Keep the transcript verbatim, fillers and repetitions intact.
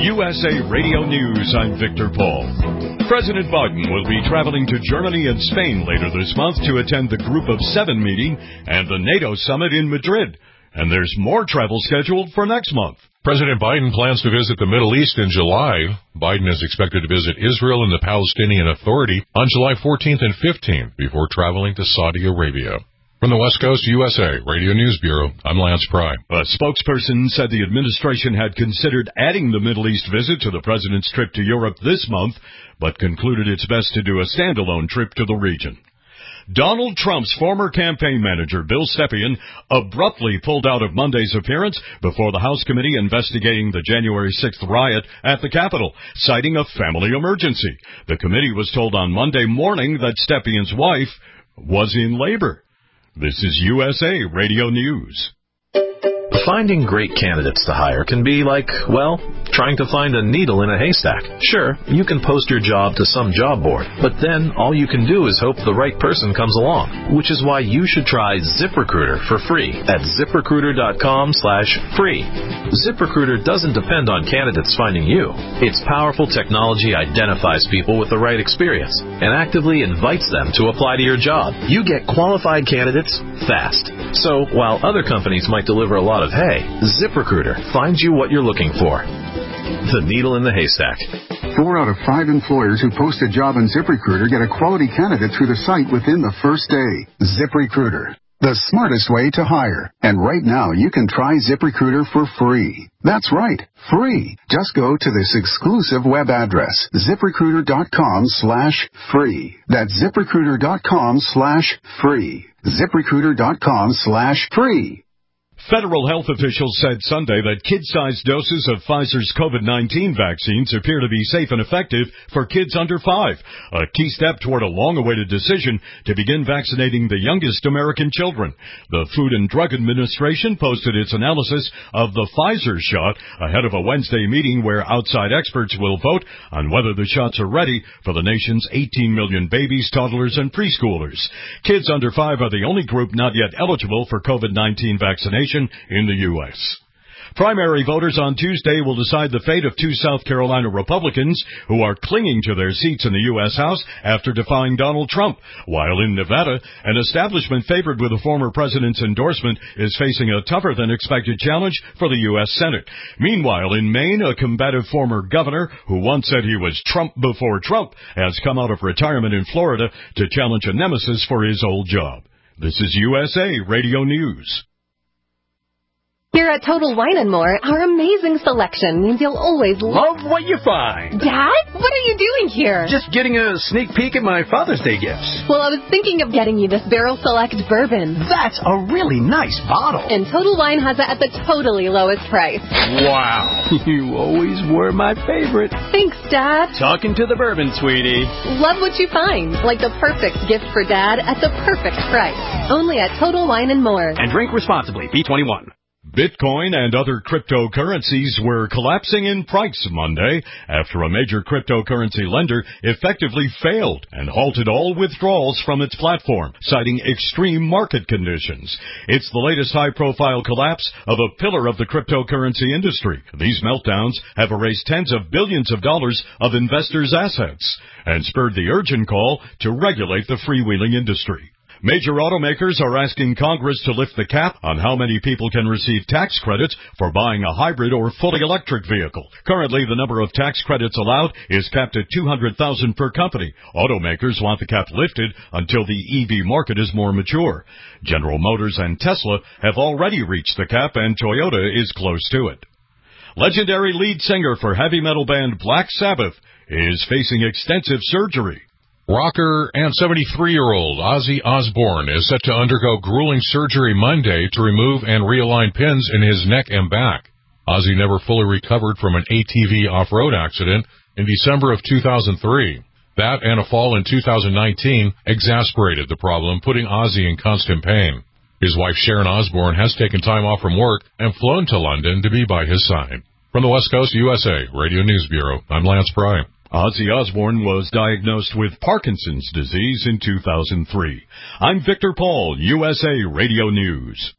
U S A Radio News, I'm Victor Paul. President Biden will be traveling to Germany and Spain later this month to attend the Group of Seven meeting and the NATO summit in Madrid. And there's more travel scheduled for next month. President Biden plans to visit the Middle East in July. Biden is expected to visit Israel and the Palestinian Authority on July fourteenth and fifteenth before traveling to Saudi Arabia. From the West Coast U S A Radio News Bureau, I'm Lance Pry. A spokesperson said the administration had considered adding the Middle East visit to the president's trip to Europe this month, but concluded it's best to do a standalone trip to the region. Donald Trump's former campaign manager, Bill Stepien, abruptly pulled out of Monday's appearance before the House committee investigating the January sixth riot at the Capitol, citing a family emergency. The committee was told on Monday morning that Stepien's wife was in labor. This is U S A Radio News. Finding great candidates to hire can be like, well, trying to find a needle in a haystack. Sure, you can post your job to some job board, but then all you can do is hope the right person comes along, which is why you should try ZipRecruiter for free at ZipRecruiter.com slash free. ZipRecruiter doesn't depend on candidates finding you. Its powerful technology identifies people with the right experience and actively invites them to apply to your job. You get qualified candidates fast. So while other companies might deliver a lot of hay, ZipRecruiter finds you what you're looking for. The needle in the haystack. Four out of five employers who post a job on ZipRecruiter get a quality candidate through the site within the first day. ZipRecruiter, the smartest way to hire. And right now, you can try ZipRecruiter for free. That's right, free. Just go to this exclusive web address, ZipRecruiter.com slash free. That's ZipRecruiter.com slash free. ZipRecruiter.com slash free. Federal health officials said Sunday that kid-sized doses of Pfizer's COVID nineteen vaccines appear to be safe and effective for kids under five, a key step toward a long-awaited decision to begin vaccinating the youngest American children. The Food and Drug Administration posted its analysis of the Pfizer shot ahead of a Wednesday meeting where outside experts will vote on whether the shots are ready for the nation's eighteen million babies, toddlers, and preschoolers. Kids under five are the only group not yet eligible for COVID nineteen vaccination in the U S Primary voters on Tuesday will decide the fate of two South Carolina Republicans who are clinging to their seats in the U S House after defying Donald Trump, while in Nevada, an establishment favored with the former president's endorsement is facing a tougher-than-expected challenge for the U S Senate. Meanwhile, in Maine, a combative former governor who once said he was Trump before Trump has come out of retirement in Florida to challenge a nemesis for his old job. This is U S A Radio News. Here at Total Wine and More, our amazing selection means you'll always love what you find. Dad, what are you doing here? Just getting a sneak peek at my Father's Day gifts. Well, I was thinking of getting you this Barrel Select bourbon. That's a really nice bottle. And Total Wine has it at the totally lowest price. Wow. You always were my favorite. Thanks, Dad. Talking to the bourbon, sweetie. Love what you find. Like the perfect gift for Dad at the perfect price. Only at Total Wine and More. And drink responsibly. B twenty-one. Bitcoin and other cryptocurrencies were collapsing in price Monday after a major cryptocurrency lender effectively failed and halted all withdrawals from its platform, citing extreme market conditions. It's the latest high-profile collapse of a pillar of the cryptocurrency industry. These meltdowns have erased tens of billions of dollars of investors' assets and spurred the urgent call to regulate the freewheeling industry. Major automakers are asking Congress to lift the cap on how many people can receive tax credits for buying a hybrid or fully electric vehicle. Currently, the number of tax credits allowed is capped at two hundred thousand per company. Automakers want the cap lifted until the E V market is more mature. General Motors and Tesla have already reached the cap, and Toyota is close to it. Legendary lead singer for heavy metal band Black Sabbath is facing extensive surgery. Rocker and seventy-three-year-old Ozzy Osbourne is set to undergo grueling surgery Monday to remove and realign pins in his neck and back. Ozzy never fully recovered from an A T V off-road accident in December of two thousand three. That and a fall in two thousand nineteen exasperated the problem, putting Ozzy in constant pain. His wife Sharon Osbourne has taken time off from work and flown to London to be by his side. From the West Coast U S A Radio News Bureau, I'm Lance Pry. Ozzy Osbourne was diagnosed with Parkinson's disease in two thousand three. I'm Victor Paul, U S A Radio News.